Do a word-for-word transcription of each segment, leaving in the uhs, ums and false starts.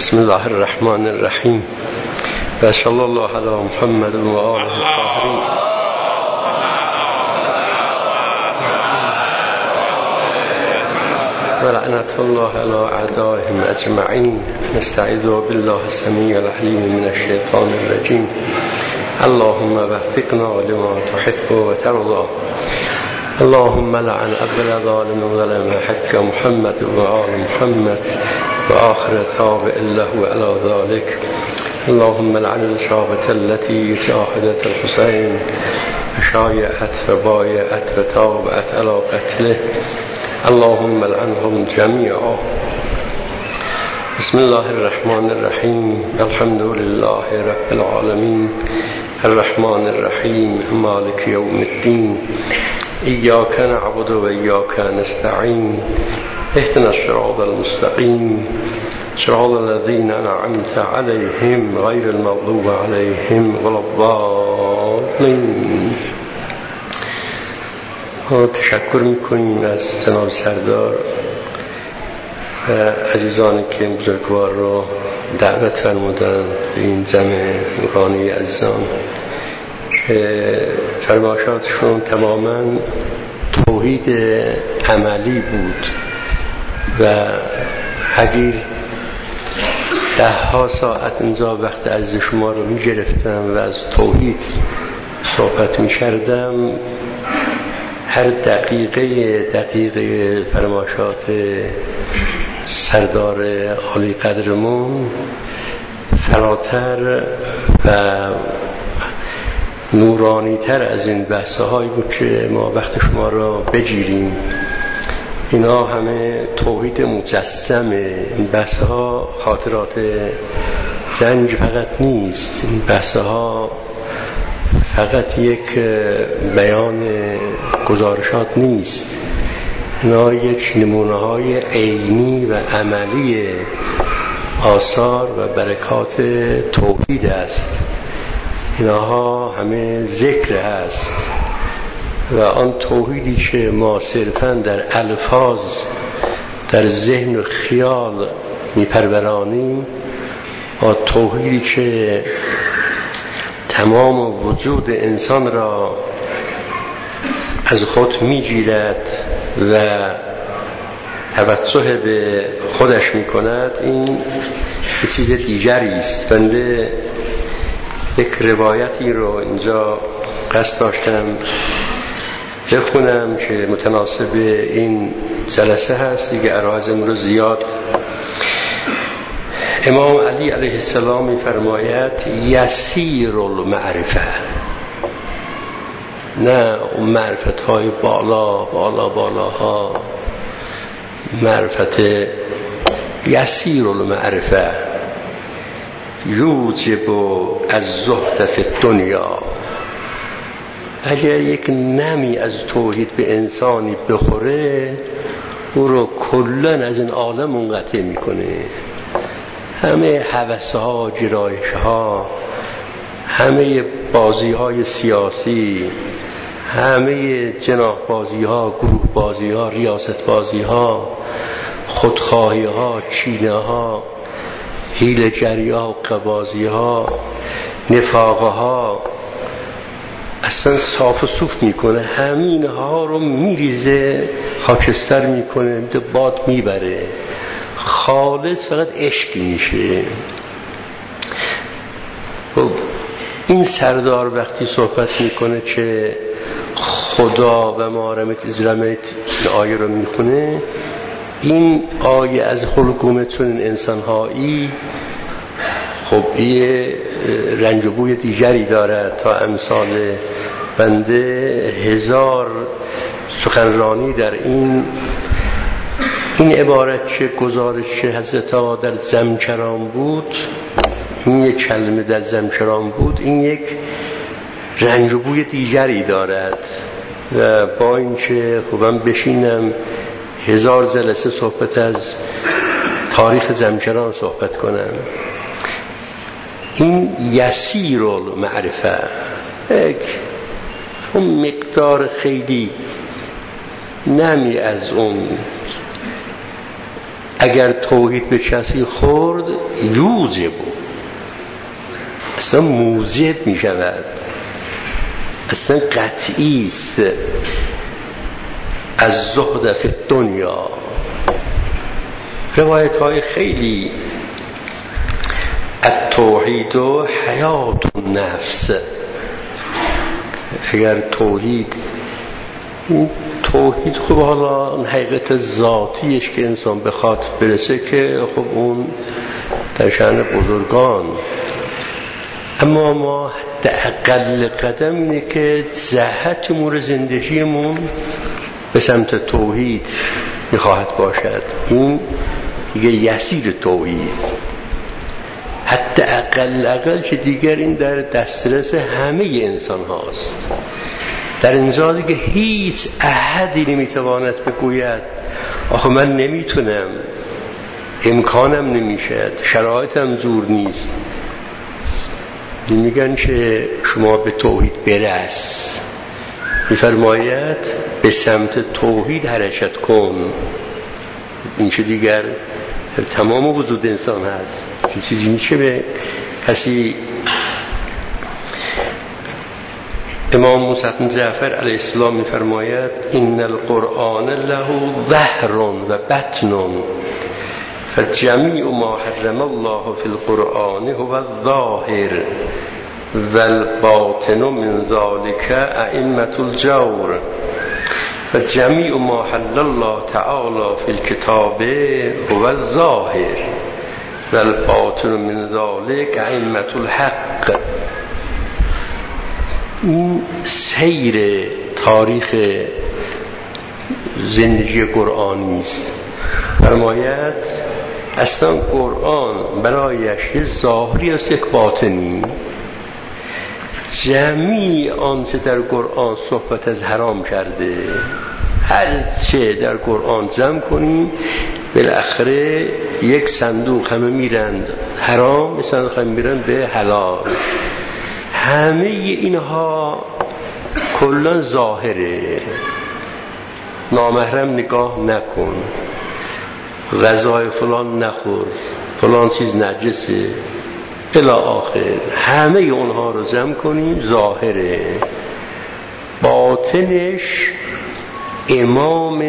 بسم الله الرحمن الرحیم و صلی الله علی محمد و آله الطاهرین. و لعنت الله علی اعدائهم اجمعین. نستعیذ بالله السمیع العلیم من الشیطان الرجیم. اللهم وفقنا لما تحب و ترضى. اللهم لعن أول ظالم ظلم حق محمد وآل محمد وآخر تابع له على ذلك. اللهم لعن الشابة التي شاهدت الحسين وشايعت وبايعت وتابعت على قتله. اللهم لعنهم جميعا. بسم الله الرحمن الرحيم. الحمد لله رب العالمين الرحمن الرحيم مالك يوم الدين. إياك نعبد وإياك نستعين. اهدنا الصراط المستقيم صراط الذين أنعمت عليهم غير المغضوب عليهم ولا الضالين. تشکر میکنیم از جناب سردار و عزیزانی که بزرگوار را دعوت فرمودند به این جمع نورانی عزیزان که فرمایشاتشون تماما توحید عملی بود و اگر ده ها ساعت اینجا وقت عزیز شما رو می گرفتم و از توحید صحبت می کردم، هر دقیقه دقیقه فرمایشات سردار عالی قدرمون فراتر و نورانی تر از این بحثه هایی بود که ما وقت شما را بگیریم. اینا همه توحید مجسمه. این بحثه ها خاطرات زنج فقط نیست. این بحثه ها فقط یک بیان گزارشات نیست. اینا یک نمونه های عینی و عملی آثار و برکات توحید است. اینها همه ذکر هست و آن توحیدی که ما صرفاً در الفاظ در ذهن و خیال میپرورانیم و توحیدی که تمام وجود انسان را از خود میگیرد و توجه به خودش میکند، این یه چیز دیگری است. بنده یک روایتی رو اینجا قصد داشتم بخونم که متناسب این جلسه هست دیگه. عرایزم رو زیاد امام علی علیه السلام می‌فرماید یسیر المعرفه، نه معرفت های بالا بالا بالاها، معرفت یسیر المعرفه یوجب از زهد فی الدنیا. اگر یک نمی از توحید به انسانی بخوره او رو کلن از این عالم منقطع میکنه. همه هوس ها، جرایش ها، همه بازی های سیاسی، همه جناح بازی ها، گروه بازی ها، ریاست بازی ها، خودخواهی ها، چینه ها، حیله جری ها و قبازی ها، نفاقه ها اصلا صاف و صوف میکنه. همین ها رو میریزه، خاکستر میکنه، باد میبره. خالص فقط عشق میشه. این سردار وقتی صحبت میکنه که خدا و ما رمت ازرمت آیه رو میخونه، این آیه از حلقومتون این انسان هایی خب یه رنج و بوی دیگری داره. تا امثال بنده هزار سخنرانی در این این عبارت که گزارش حضرت ها در زمکران بود، این یک کلمه در زمکران بود، این یک رنج و بوی دیگری دارد. و با اینکه خوبم بشینم هزار جلسه صحبت از تاریخ زمکران صحبت کنم، این یسیر المعرفه یک اون مقدار خیلی نمی از اون اگر توحید به کسی خورد یوجب، اصلا موجب می شود، اصلا قطعی است. از زهد فی الدنیا، روایت های خیلی، التوحید و حیات النفس. اگر توحید، توحید خب حالا اون حقیقت ذاتیش که انسان بخواد برسه که خب اون در شأن بزرگان، اما ما حتی اقل قدم اینه که جهت امور زندگیمون به سمت توحید میخواهد باشد. این دیگه یسیر توحید، حتی اقل اقل که دیگر این در دسترس همه انسان هاست. در اینجا که هیچ احدی نمیتواند بگوید آخه من نمیتونم، امکانم نمیشد، شرایطم زور نیست. میگن که شما به توحید برس، میفرماید به سمت توحید حرکت کن. این چه دیگر تمام وجود انسان هست، که چیزی نیست که به کسی. امام موسی بن جعفر علیه السلام میفرماید ان القرآن له ظهر و بطن فجمیع ما حرم الله فی القرآن هو الظاهر والباطن من ذلك ائمة الجور فجمیع ما حل الله تعالی فی الكتاب هو الظاهر والباطن من ذلك ائمة الحق. این سیر تاریخ زندگی قرآنی است. فرماید اصلا قرآن برایش یه ظاهری است، یک باطنی. جمیع آنچه در قرآن صحبت از حرام کرده، هر چه در قرآن جمع کنیم بالاخره یک صندوق همه میرند حرام، یک صندوق همه میرند به حلال. همه اینها کلا ظاهره. نامحرم نگاه نکن، غذای فلان نخور، فلان چیز نجسه الی آخر. همه اونها رو جمع کنیم ظاهره. باطنش امام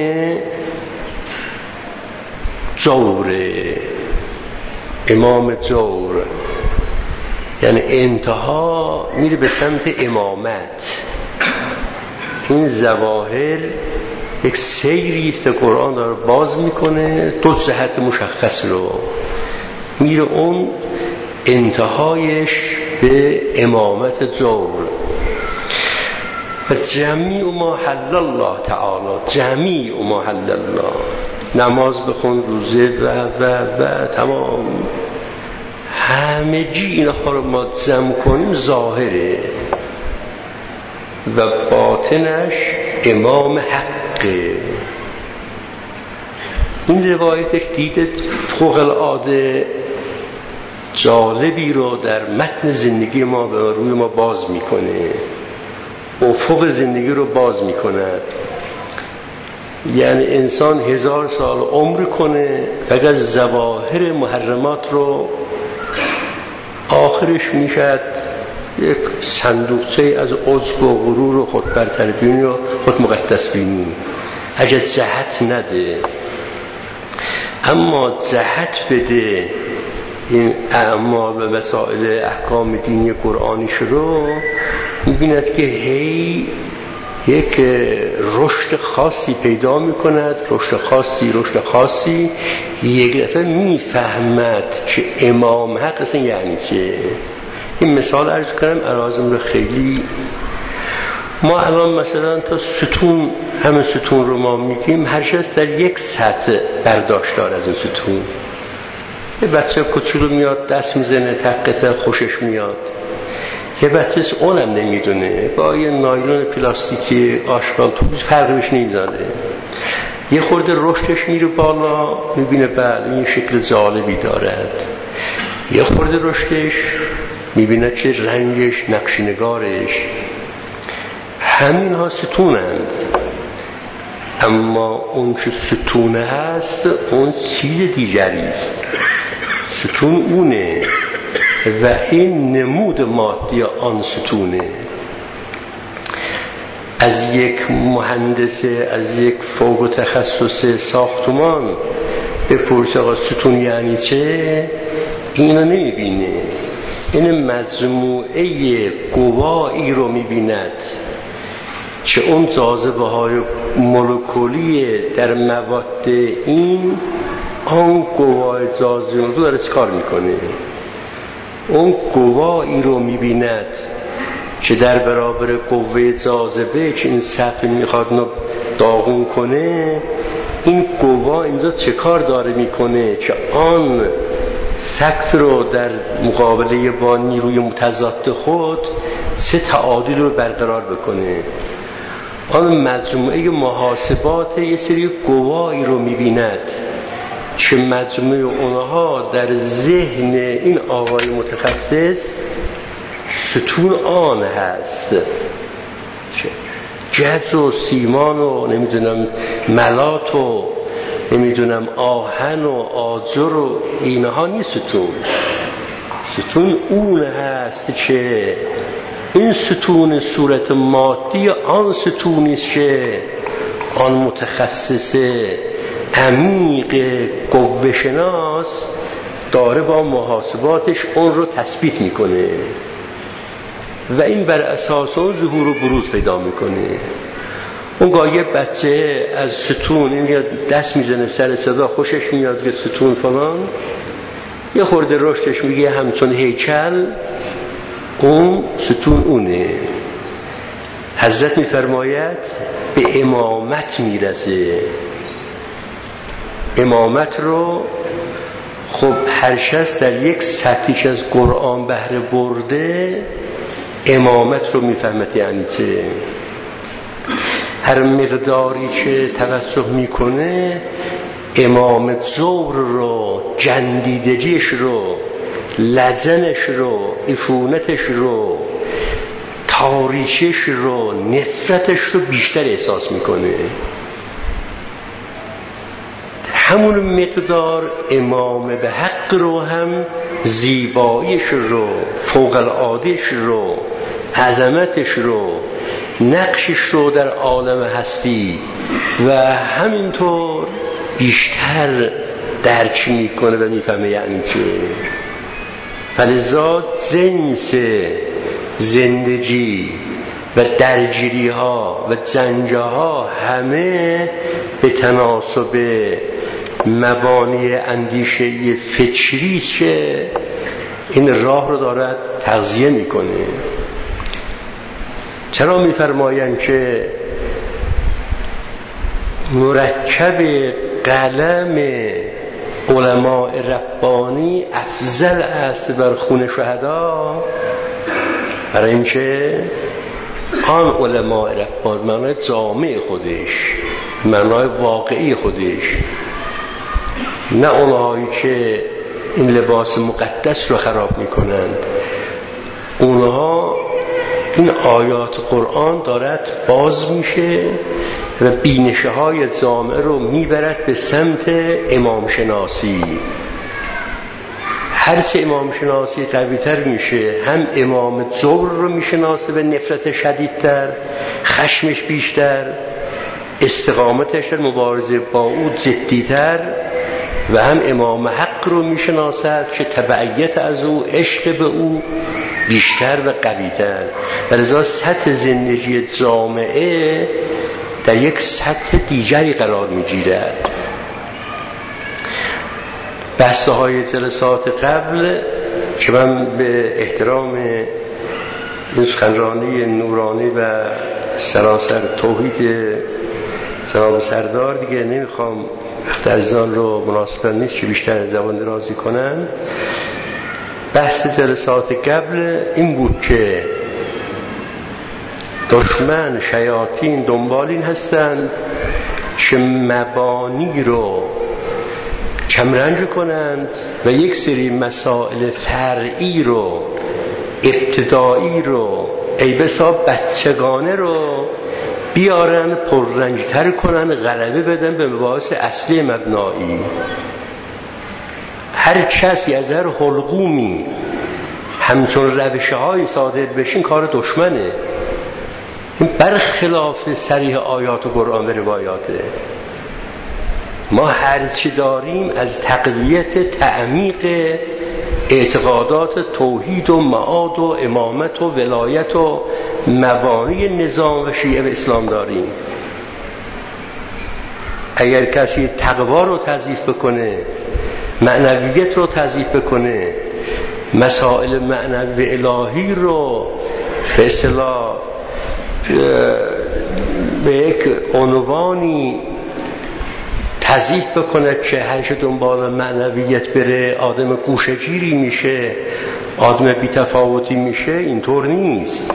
جوره، امام جور، یعنی انتها میره به سمت امامت. این ظواهر یک سیری است قرآن داره باز میکنه، دو جهت مشخص رو میره، اون انتهایش به امامت جور. و جمیع ما حل الله تعالی، جمیع ما حل الله، نماز بخون، روزه و و و تمام، همه جی اینها رو ما جمع کنیم ظاهره و باطنش امام حقه. این روایت دیده فوق العاده جالبی رو در متن زندگی ما به روی ما باز میکنه، افق زندگی رو باز میکنه. یعنی انسان هزار سال عمر کنه فقط ظواهر محرمات رو، آخرش میشد یک صندوقچه از عجب و غرور و خود برتربینی و خود مقدس بینی، اگه جهت نده. اما جهت بده این اعمال و مسائل احکام دینی قرآنیش رو، میبیند که هی یک رشد خاصی پیدا میکند، رشد خاصی رشد خاصی یک دفعه میفهمد که امام حق اصلا یعنی چه. این مثال عرض کنم الازم رو خیلی. ما الان مثلا تا ستون، همه ستون رو ما میگیم، هر شخص در یک سطح برداشت داره از این ستون. یه بچه کوچولو میاد دست میزنه تقه خوشش میاد، یه بچهش اونم نمیدونه با یه نایلون پلاستیکی آشغال تو فرقش نمیداره، یه خورده رشدش میره بالا میبینه بله این شکل جالبی دارد، یه خورده رشدش میبینه چه رنگش، نقشنگارش. همین ها ستونند. اما اون که ستون هست اون چیز دیگری است. ستون اونه و این نمود مادی آن ستونه. از یک مهندس، از یک فوق تخصص ساختمان بپرس آقا ستون یعنی چه، اینو نمیبینه. این مجموعه قوایی رو میبیند که اون جاذبه های مولکولی در مواد این آن قوای جاذبه رو داره چکار میکنه. اون قوایی رو میبیند که در برابر قوه جاذبه که این سطح میخواد نو داغون کنه، این قوا اینجا چه کار داره میکنه که آن سقف رو در مقابله با نیروی متضاد خود سه تعادل رو برقرار بکنه. آن مجموعه محاسبات یه سری قوایی رو میبیند که مجموعه اونها در ذهن این آقای متخصص ستون آن هست. گچ و سیمان و نمیدونم ملات و نمیدونم آهن و آجر و اینها نیست. ستون ستون اون هست که این ستون صورت مادی آن ستونیست که آن متخصص عمیق قوه شناس داره با محاسباتش اون رو تثبیت میکنه و این بر اساس اون ظهور و بروز پیدا میکنه. اون گاه یه بچه از ستون این دست میزنه سر صدا، خوشش میاد که ستون فلان، یه خورده رشدش میگه همچون هیکل، اون ستون اونه. حضرت میفرماید به امامت میرسه. امامت رو خب هر شخص در یک سطحش از قرآن بهره برده امامت رو میفهمد یعنی چه. هر مقداری که توسط میکنه امام زور رو، جندیدگیش رو، لجنش رو، عفونتش رو، تاریشش رو، نفرتش رو بیشتر احساس میکنه. همون مقدار امام به حق رو هم زیباییش رو، فوق العادهش رو، عظمتش رو، نقشش رو در عالم هستی و همینطور بیشتر درک میکنه و میفهمه یعنی چه. فلذا جنس زندگی و درگیری ها و جنجه ها همه به تناسب مبانی اندیشه فکری که این راه رو دارد تغذیه میکنه. چرا میفرمایند که مرکب قلم علماء ربانی افضل است بر خون شهدا؟ برای اینکه آن علماء ربانی معنای جامع خودش، معنای واقعی خودش، نه اونهایی که این لباس مقدس رو خراب میکنند. اونها این آیات قرآن دارد باز میشه و بینشه های جامعه رو میبرد به سمت امام شناسی. هر چه امام شناسی قوی‌تر میشه، هم امام جبر رو میشناسه به نفرت شدیدتر، خشمش بیشتر، استقامتش در مبارزه با او جدیتر، و هم امام حق رو میشناسد که تبعیت از او، عشق به او بیشتر و قوی‌تر. و لذا سطح زندگی جامعه در یک سطح دیگری قرار میگیرد. بحث‌های جلسات قبل که من به احترام این سخنرانی نورانی و سراسر توحید جناب سردار دیگه نمیخوام وقت عزیزان رو مناسبت نیست که بیشتر زبان درازی کنم. بحث جلسات قبل این بود که دشمن، شیاطین دنبال این هستند که مبانی رو کمرنگ کنند و یک سری مسائل فرعی رو، ابتدایی رو، ای بسا بچگانه رو بیارن پررنجتر کنن، غلبه بدن به مباحث اصلی مبنایی. هر کسی از هر حلقومی همچون روش‌های صادر بشین کار دشمنه. این برخلاف صریح آیات و قرآن و روایاته. ما هر چی داریم از تقویت تعمیق اعتقادات توحید و معاد و امامت و ولایت و مبانی نظام و شیعه و اسلام داریم. اگر کسی تقوا رو تضعیف بکنه، معنویت رو تضعیف بکنه، مسائل معنوی الهی رو به اصطلاح به یک عنوانی تضعیف بکنه که هرچه دنبال معنویت بره آدم گوشه‌گیری میشه، آدم بی‌تفاوتی میشه، اینطور نیست.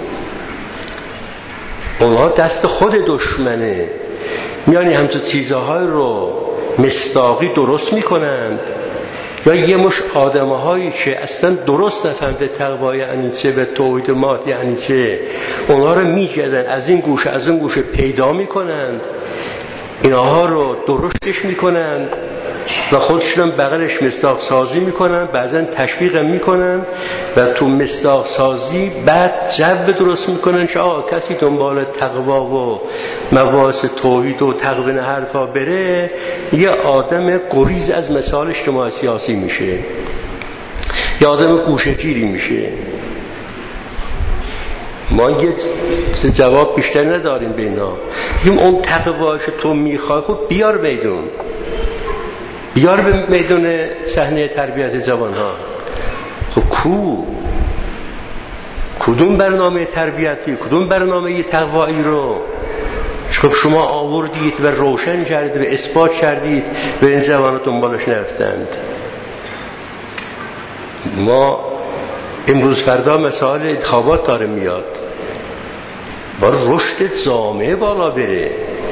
اونها دست خود دشمنه، میانی همچون چیزهای رو مصداقی درست میکنند، یا یه مش آدم‌هایی که اصلا درست نفهمده تقوای یعنی چه و توحید مات یعنی چه، اونها رو میگردن از این گوشه از اون گوشه پیدا میکنند، اینها رو درستش میکنند و خودشون بغلش مصداق سازی میکنن، بعضا تشویق میکنن و تو مصداق سازی بعد جو درست میکنن که آه کسی دنبال تقوا و مباحث توحید و تقوین حرفا بره یه آدم گریز از مسائل اجتماعی سیاسی میشه، یه آدم گوشه‌گیری میشه. ما یه جواب بیشتر نداریم به اینا. میگیم اون تقوایی که تو میخوای خب بیار میدون، بیار به میدون صحنه تربیت جوانها. خب کو کدوم برنامه تربیتی، کدوم برنامه تقوایی رو خب شما آوردید و روشن کردید و اثبات کردید و این جوانها دنبالش نرفتند؟ ما امروز فردا مسائل انتخابات داره میاد، با رشد جامعه بالا بره،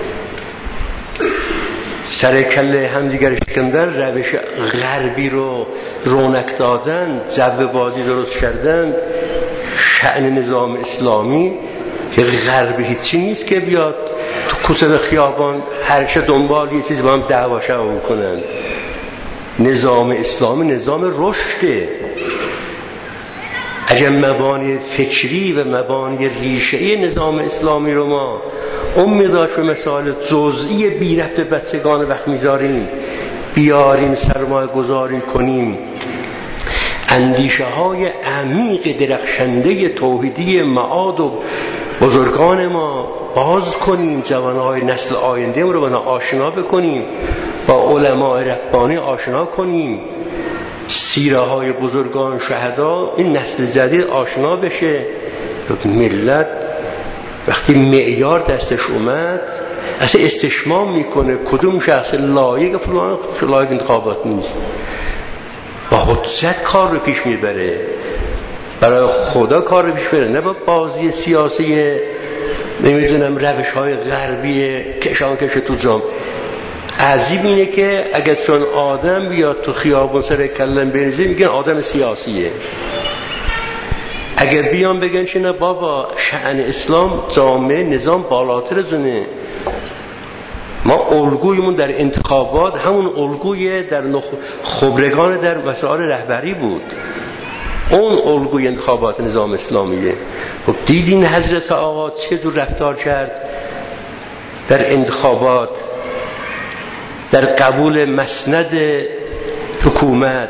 سر کله همدیگر شکندن، روش غربی رو رونق دادن، جو بازی درست کردن، شأن نظام اسلامی که غربی هیچی نیست که بیاد تو کوسه خیابان هر چه دنبال یه چیز با هم دعوا شوا کنن. نظام اسلامی نظام رشده. اگر مبانی فکری و مبانی ریشه‌ای نظام اسلامی رو ما امیداش به مسائل جزئی بی ربط بچگان وقت میذاریم، بیاریم سرمایه گذاری کنیم، اندیشه های عمیق درخشنده توحیدی معاد و بزرگان ما باز کنیم، جوانهای نسل آینده رو با آشنا بکنیم، با علماء ربانی آشنا کنیم، سیره های بزرگان شهدا این نسل جدید آشنا بشه. ملت وقتی معیار دستش اومد اصلا استشمام میکنه کدوم شخص لایق فلان لایق انتخابات نیست، با حجت کار رو پیش میبره، برای خدا کار رو پیش بره، نه با بازی سیاسی نمیدونم روش های غربی کشان کش تو جام. عجیب اینه که اگر چون آدم بیاد تو خیابون سر کلم بریزه میگن آدم سیاسیه، اگر بیان بگن چه نه بابا شأن اسلام جامعه نظام بالاتر زنه. ما الگویمون در انتخابات همون الگوی در خبرگان در مسائل رهبری بود، اون الگوی انتخابات نظام اسلامیه. خب دیدین حضرت آقا چه جور رفتار کرد در انتخابات، در قبول مسند حکومت.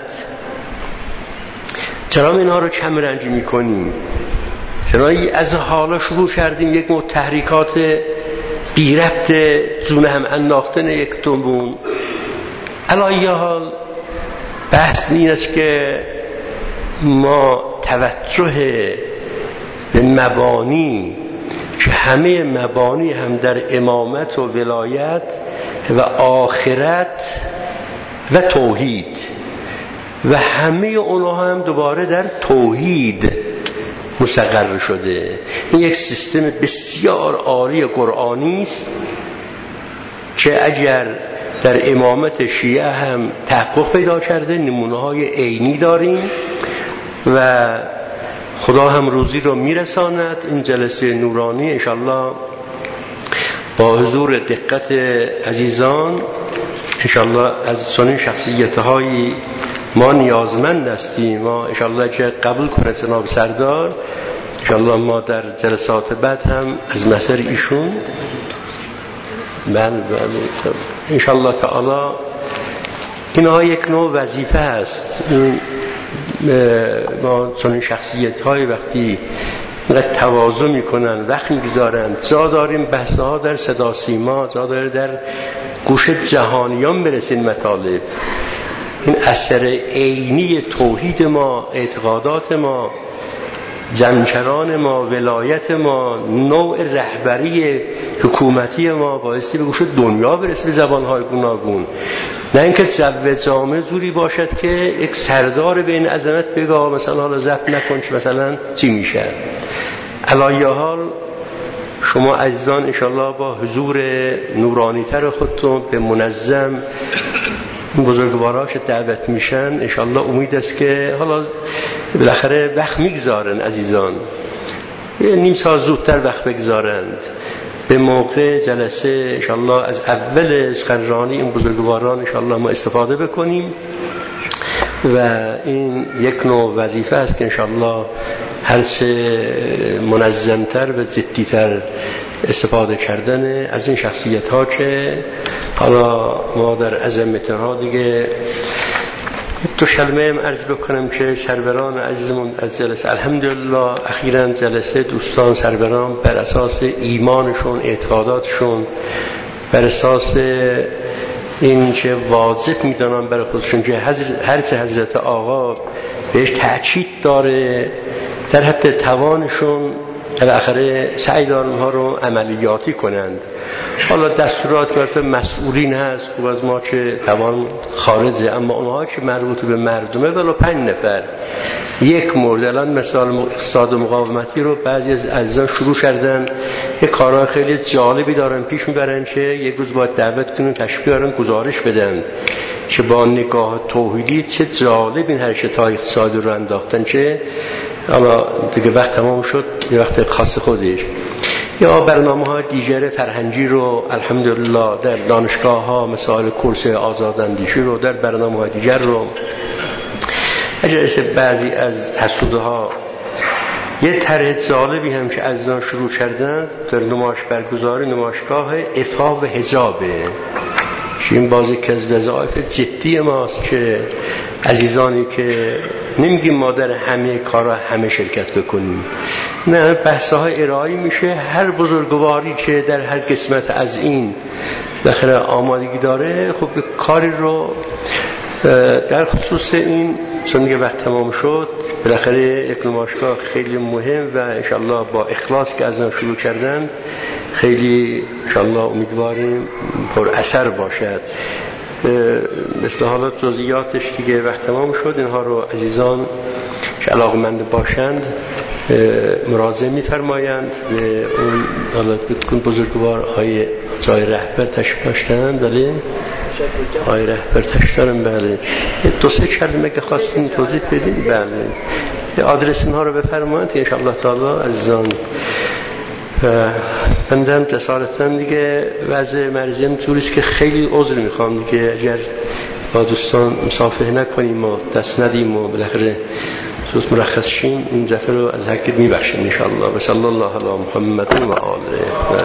چرا اینها رو کم رنجی میکنیم؟ چرا از حالا شروع کردیم یک نوع تحریکات بی ربط جون هم انداختن یک تومون؟ علی حال بحث این است که ما توجه به مبانی که همه مبانی هم در امامت و ولایت و آخرت و توحید و همه اونها هم دوباره در توحید مستقر شده. این یک سیستم بسیار عالی قرآنی است که اگر در امامت شیعه هم تحقق پیدا کرده، نمونه های عینی داریم و خدا هم روزی رو میرساند. این جلسه نورانی انشالله با حضور دقت عزیزان انشاءالله از چنین شخصیت‌های ما نیازمند هستیم. ما انشاءالله که قبول کنه جناب سردار، انشاءالله ما در جلسات بعد هم از نظر ایشون من انشاءالله تعالی اینها یک نوع وظیفه است. این ما چنین شخصیت‌های وقتی اینقدر تواضع میکنن، وقت میگذارن، جا داریم بحث‌ها در صدا سیما، جا داره در گوش جهانیان برسین مطالب. این اثر عینی توحید ما، اعتقادات ما، جمشران ما، ولایت ما، نوع رهبری حکومتی ما بایستی به گوش دنیا برسه به زبانهای گوناگون. نه اینکه جو جامعه جوری باشد که یک سردار به این عظمت بگه مثلا حالا ضبط نکن که مثلا چی میشه. علایه حال شما عزیزان انشالله با حضور نورانیتر خودتون به منظم بزرگوارهاش دعوت میشن، انشالله امید است که حالا بالاخره وقت میگذارن عزیزان، یه نیم ساعت زودتر وقت بگذارند، به موقع جلسه انشالله از اول سخنرانی این بزرگواران انشالله ما استفاده بکنیم و این یک نوع وظیفه است که انشالله هرچه منظمتر و جدیتر استفاده کردن از این شخصیت ها که حالا ما در عظمتها دیگه دو کلمه هم عرض بکنم که سروران عزیزمون از جلسه الحمدلله اخیراً جلسه دوستان سروران بر اساس ایمانشون، اعتقاداتشون، بر اساس این که واجب میدانن برای خودشون که هر چه حضرت آقا بهش تأکید داره در حد توانشون بالاخره سعی دارن اونها رو عملیاتی کنند. حالا دستورات که مسئولین هست خوب از ما که توان خارجه، اما اونها که مربوط به مردمه ولو پنج نفر یک مورد. الان مثال اقتصاد مقاومتی رو بعضی از عزیزان شروع کردن، یک کارهای خیلی جالبی دارن پیش میبرن که یک روز باید دعوت کنن تشریف بیارن گزارش بدن که با نگاه توحیدی چه جالب این حرکت‌های اقتصادی رو انداختن که حالا دیگه وقت تمام شد، یه وقت خاص خودش. یا برنامه‌های دیگر فرهنگی رو الحمدلله در دانشگاه‌ها مثال کورس آزاداندیشی رو، در برنامه‌های دیگر رو اگر بعضی از حسودها یه طرح جالبی هم که عزیزان شروع کردن در نمایش برگزاری نمایشگاه عفاف و حجابه که این بازی که از وظایف جدی ماست که عزیزانی که نمیگیم ما در همه کارها همه شرکت بکنیم، نه بحث‌های ارائه میشه، هر بزرگواری که در هر قسمت از این بالاخره آمادگی داره خب کاری رو در خصوص این چون دیگه وقت تمام شد بالاخره یک نمایشگاه خیلی مهم و انشالله با اخلاص که از آن شروع کردن خیلی انشالله امیدواریم پر اثر باشد. مثل حالات جزئیاتش دیگه وقت تمام شد، اینها رو عزیزان که علاقمند باشند مراجعه می‌فرمایند به اون حالات بتکن بزرگوار آقای جای رهبر تشریف داشتن. بله آقای رهبر تشریف دارن. بله دو سه کلمه که خواستین توضیح بدین. بله آدرس اینها رو بفرمایید ان شاء الله تعالی عزیزان. بندم جسارتاً دیگه وضع مرزیم جوریست که خیلی عذر میخوام دیگه اگر با دوستان مصافحه نکنیم و دست ندیم و بالاخره سوز مرخص شیم این زفر رو از حقیقت میبخشیم ان شاء الله. و صلی الله علی محمد و آله.